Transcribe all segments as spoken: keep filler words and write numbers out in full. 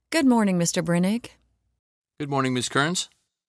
Good morning, Mister Brinig. Good morning, Miz Kearns.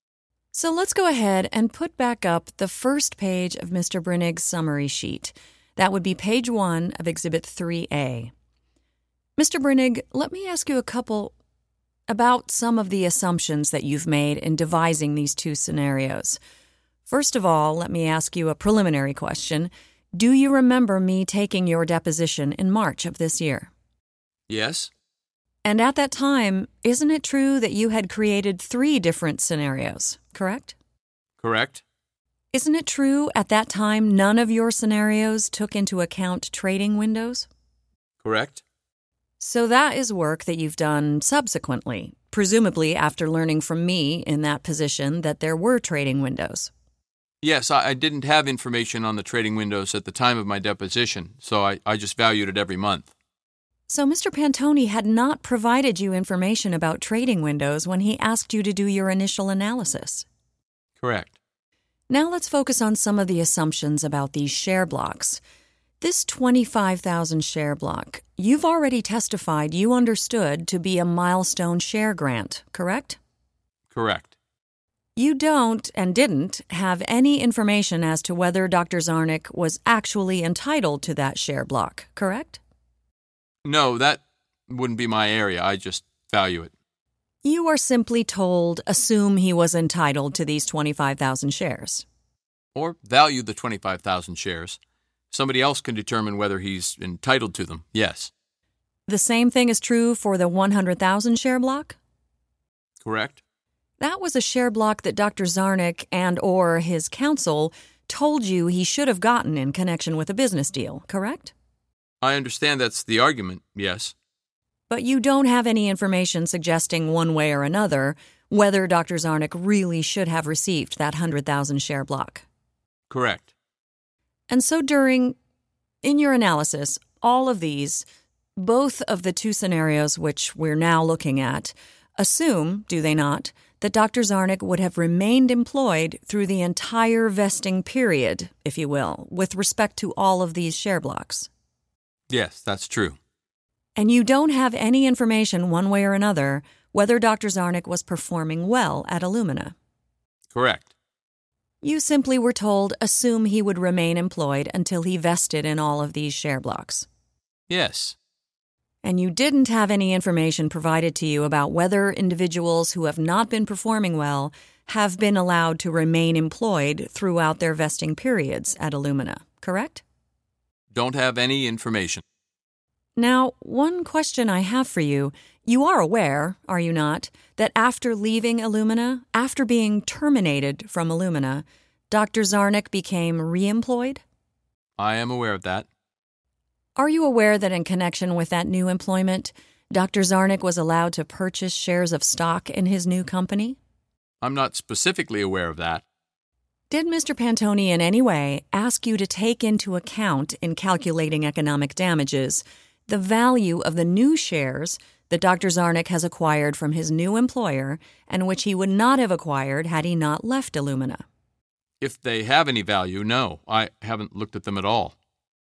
So let's go ahead and put back up the first page of Mister Brinig's summary sheet. That would be page one of Exhibit three A. Mister Brinig, let me ask you a couple about some of the assumptions that you've made in devising these two scenarios. First of all, let me ask you a preliminary question. Do you remember me taking your deposition in March of this year? Yes. And at that time, isn't it true that you had created three different scenarios, correct? Correct. Isn't it true at that time none of your scenarios took into account trading windows? Correct. So that is work that you've done subsequently, presumably after learning from me in that position that there were trading windows. Yes, I, I didn't have information on the trading windows at the time of my deposition, so I, I just valued it every month. So Mister Pantoni had not provided you information about trading windows when he asked you to do your initial analysis. Correct. Now let's focus on some of the assumptions about these share blocks. This twenty-five thousand share block, you've already testified you understood to be a milestone share grant, correct? Correct. You don't and didn't have any information as to whether Doctor Zarnick was actually entitled to that share block, correct? No, that wouldn't be my area. I just value it. You are simply told, assume he was entitled to these twenty-five thousand shares. Or value the twenty-five thousand shares. Somebody else can determine whether he's entitled to them, yes. The same thing is true for the one hundred thousand share block? Correct. That was a share block that Doctor Zarnick and or his counsel told you he should have gotten in connection with a business deal, correct? I understand that's the argument, yes. But you don't have any information suggesting one way or another whether Doctor Zarnick really should have received that one hundred thousand share block. Correct. And so during, in your analysis, all of these, both of the two scenarios which we're now looking at, assume, do they not, that Doctor Zarnick would have remained employed through the entire vesting period, if you will, with respect to all of these share blocks. Yes, that's true. And you don't have any information one way or another whether Doctor Zarnick was performing well at Illumina. Correct. You simply were told assume he would remain employed until he vested in all of these share blocks. Yes. And you didn't have any information provided to you about whether individuals who have not been performing well have been allowed to remain employed throughout their vesting periods at Illumina, correct? Don't have any information. Now, one question I have for you. You are aware, are you not, that after leaving Illumina, after being terminated from Illumina, Doctor Zarnick became reemployed? I am aware of that. Are you aware that in connection with that new employment, Doctor Zarnick was allowed to purchase shares of stock in his new company? I'm not specifically aware of that. Did Mister Pantoni in any way ask you to take into account in calculating economic damages the value of the new shares that Doctor Zarnick has acquired from his new employer and which he would not have acquired had he not left Illumina? If they have any value, no. I haven't looked at them at all.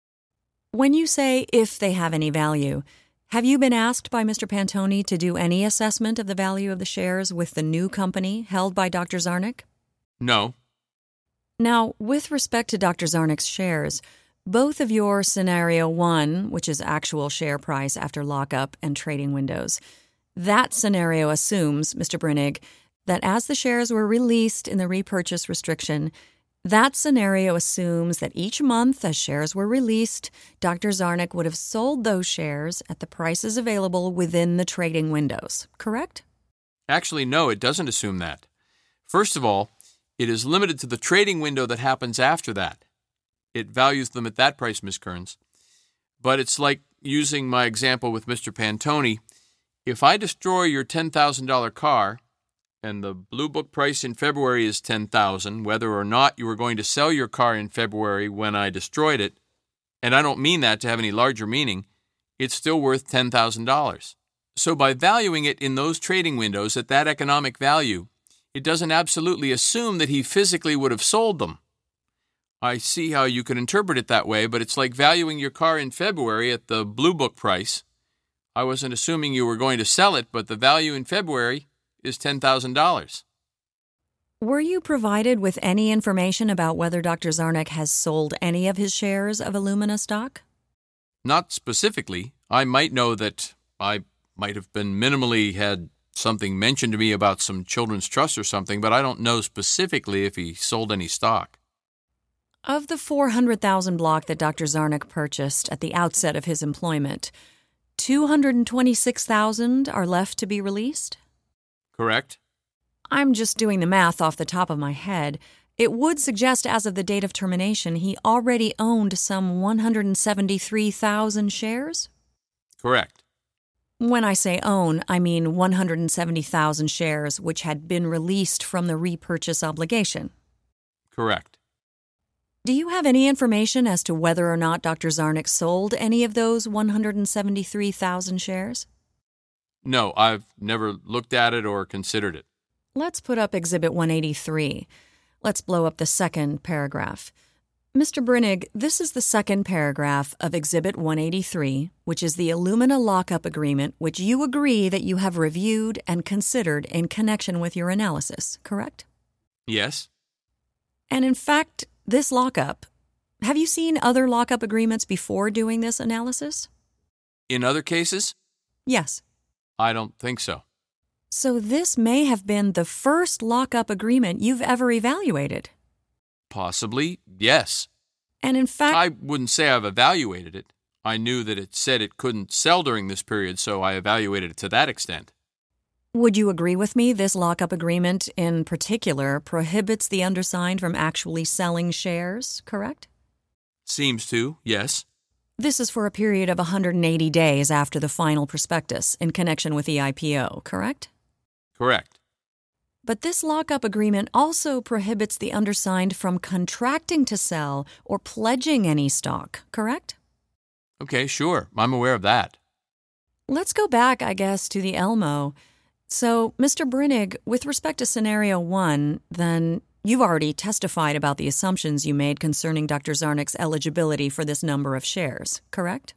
When you say if they have any value, have you been asked by Mister Pantoni to do any assessment of the value of the shares with the new company held by Doctor Zarnick? No. Now, with respect to Doctor Zarnick's shares, both of your Scenario one, which is actual share price after lockup and trading windows, that scenario assumes, Mister Brinig, that as the shares were released in the repurchase restriction, that scenario assumes that each month as shares were released, Doctor Zarnick would have sold those shares at the prices available within the trading windows, correct? Actually, no, it doesn't assume that. First of all, it is limited to the trading window that happens after that. It values them at that price, Miz Kearns. But it's like using my example with Mister Pantoni. If I destroy your ten thousand dollars car, and the Blue Book price in February is ten thousand dollars, whether or not you were going to sell your car in February when I destroyed it, and I don't mean that to have any larger meaning, it's still worth ten thousand dollars. So by valuing it in those trading windows at that economic value, it doesn't absolutely assume that he physically would have sold them. I see how you could interpret it that way, but it's like valuing your car in February at the Blue Book price. I wasn't assuming you were going to sell it, but the value in February is ten thousand dollars. Were you provided with any information about whether Doctor Zarnick has sold any of his shares of Illumina stock? Not specifically. I might know that I might have been minimally had something mentioned to me about some children's trust or something, but I don't know specifically if he sold any stock. Of the four hundred thousand block that Doctor Zarnick purchased at the outset of his employment, two hundred twenty-six thousand are left to be released? Correct. I'm just doing the math off the top of my head. It would suggest as of the date of termination he already owned some one hundred seventy-three thousand shares? Correct. When I say own, I mean one hundred seventy thousand shares which had been released from the repurchase obligation. Correct. Do you have any information as to whether or not Doctor Zarnick sold any of those one hundred seventy-three thousand shares? No, I've never looked at it or considered it. Let's put up Exhibit one eighty-three. Let's blow up the second paragraph. Mister Brinig, this is the second paragraph of Exhibit one eighty-three, which is the Illumina lockup agreement, which you agree that you have reviewed and considered in connection with your analysis, correct? Yes. And in fact, this lockup, have you seen other lockup agreements before doing this analysis? In other cases? Yes. I don't think so. So this may have been the first lockup agreement you've ever evaluated. Possibly, yes. And in fact, I wouldn't say I've evaluated it. I knew that it said it couldn't sell during this period, so I evaluated it to that extent. Would you agree with me this lockup agreement in particular prohibits the undersigned from actually selling shares, correct? Seems to, yes. This is for a period of one hundred eighty days after the final prospectus in connection with the I P O, correct? Correct. But this lockup agreement also prohibits the undersigned from contracting to sell or pledging any stock, correct? Okay, sure. I'm aware of that. Let's go back, I guess, to the Elmo. So, Mister Brinig, with respect to Scenario one, then you've already testified about the assumptions you made concerning Doctor Zarnick's eligibility for this number of shares, correct?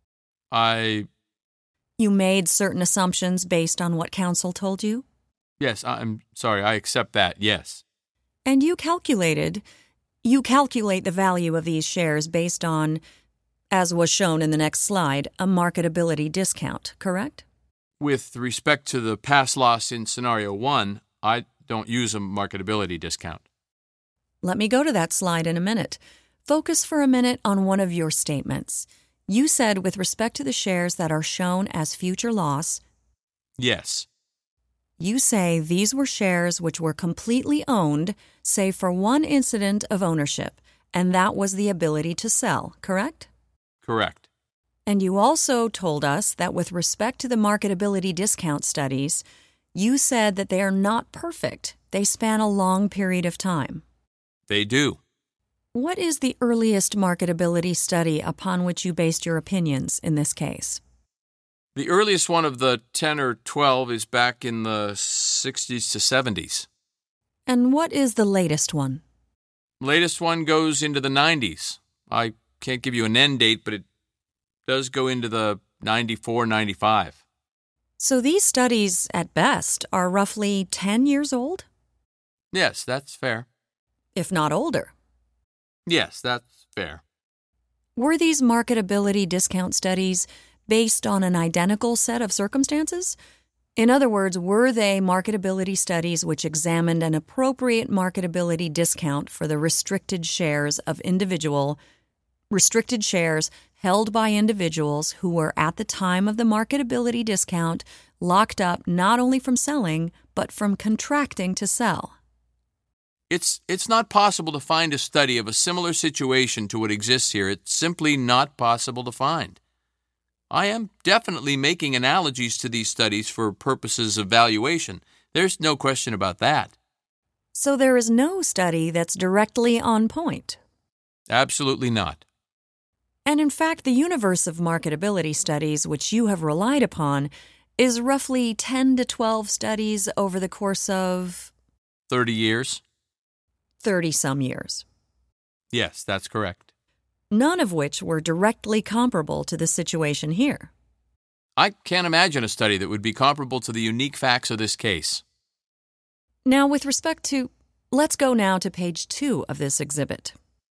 I... You made certain assumptions based on what counsel told you? Yes, I'm sorry, I accept that, yes. And you calculated, you calculate the value of these shares based on, as was shown in the next slide, a marketability discount, correct? With respect to the past loss in Scenario one, I don't use a marketability discount. Let me go to that slide in a minute. Focus for a minute on one of your statements. You said with respect to the shares that are shown as future loss, yes. You say these were shares which were completely owned, save for one incident of ownership, and that was the ability to sell, correct? Correct. And you also told us that with respect to the marketability discount studies, you said that they are not perfect. They span a long period of time. They do. What is the earliest marketability study upon which you based your opinions in this case? The earliest one of the ten or twelve is back in the sixties to seventies. And what is the latest one? Latest one goes into the nineties. I can't give you an end date, but it does go into the ninety-four, ninety-five. So these studies, at best, are roughly ten years old? Yes, that's fair. If not older. Yes, that's fair. Were these marketability discount studies based on an identical set of circumstances? In other words, were they marketability studies which examined an appropriate marketability discount for the restricted shares of individual, restricted shares held by individuals who were at the time of the marketability discount locked up not only from selling, but from contracting to sell? It's, it's not possible to find a study of a similar situation to what exists here. It's simply not possible to find. I am definitely making analogies to these studies for purposes of valuation. There's no question about that. So there is no study that's directly on point? Absolutely not. And in fact, the universe of marketability studies which you have relied upon is roughly ten to twelve studies over the course of... thirty years? thirty-some years. Yes, that's correct. None of which were directly comparable to the situation here. I can't imagine a study that would be comparable to the unique facts of this case. Now, with respect to, let's go now to page two of this exhibit.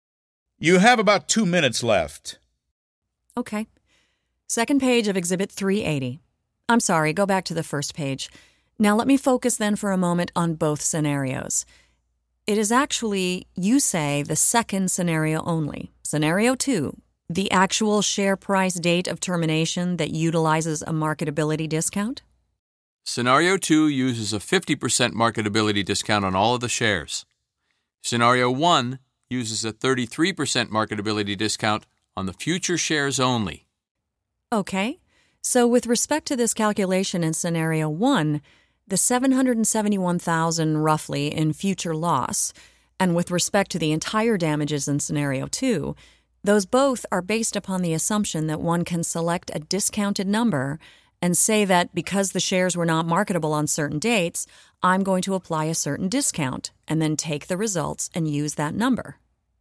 You have about two minutes left. Okay. Second page of Exhibit three eighty. I'm sorry, go back to the first page. Now let me focus then for a moment on both scenarios. It is actually, you say, the second scenario only. Scenario two, the actual share price date of termination that utilizes a marketability discount? Scenario two uses a fifty percent marketability discount on all of the shares. Scenario one uses a thirty-three percent marketability discount on the future shares only. Okay, so with respect to this calculation in Scenario one, the seven hundred seventy-one thousand dollars roughly in future loss, and with respect to the entire damages in Scenario two, those both are based upon the assumption that one can select a discounted number and say that because the shares were not marketable on certain dates, I'm going to apply a certain discount and then take the results and use that number.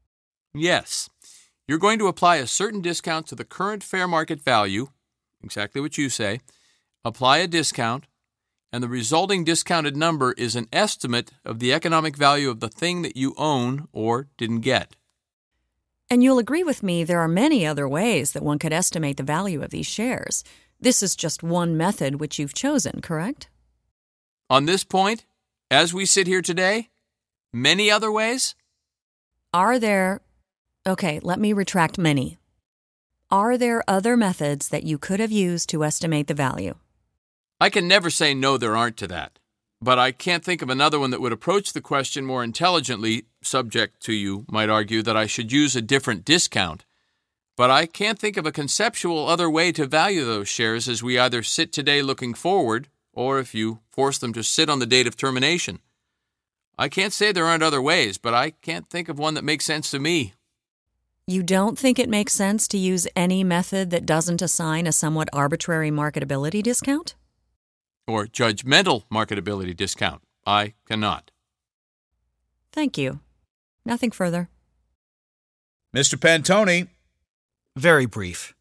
Yes. You're going to apply a certain discount to the current fair market value, exactly what you say, apply a discount, and the resulting discounted number is an estimate of the economic value of the thing that you own or didn't get. And you'll agree with me there are many other ways that one could estimate the value of these shares. This is just one method which you've chosen, correct? On this point, as we sit here today, many other ways? Are there... Okay, let me retract many. Are there other methods that you could have used to estimate the value? I can never say no there aren't to that, but I can't think of another one that would approach the question more intelligently, subject to, you might argue, that I should use a different discount. But I can't think of a conceptual other way to value those shares as we either sit today looking forward, or if you force them to sit on the date of termination. I can't say there aren't other ways, but I can't think of one that makes sense to me. You don't think it makes sense to use any method that doesn't assign a somewhat arbitrary marketability discount? Or judgmental marketability discount. I cannot. Thank you. Nothing further. Mister Pantone. Very brief.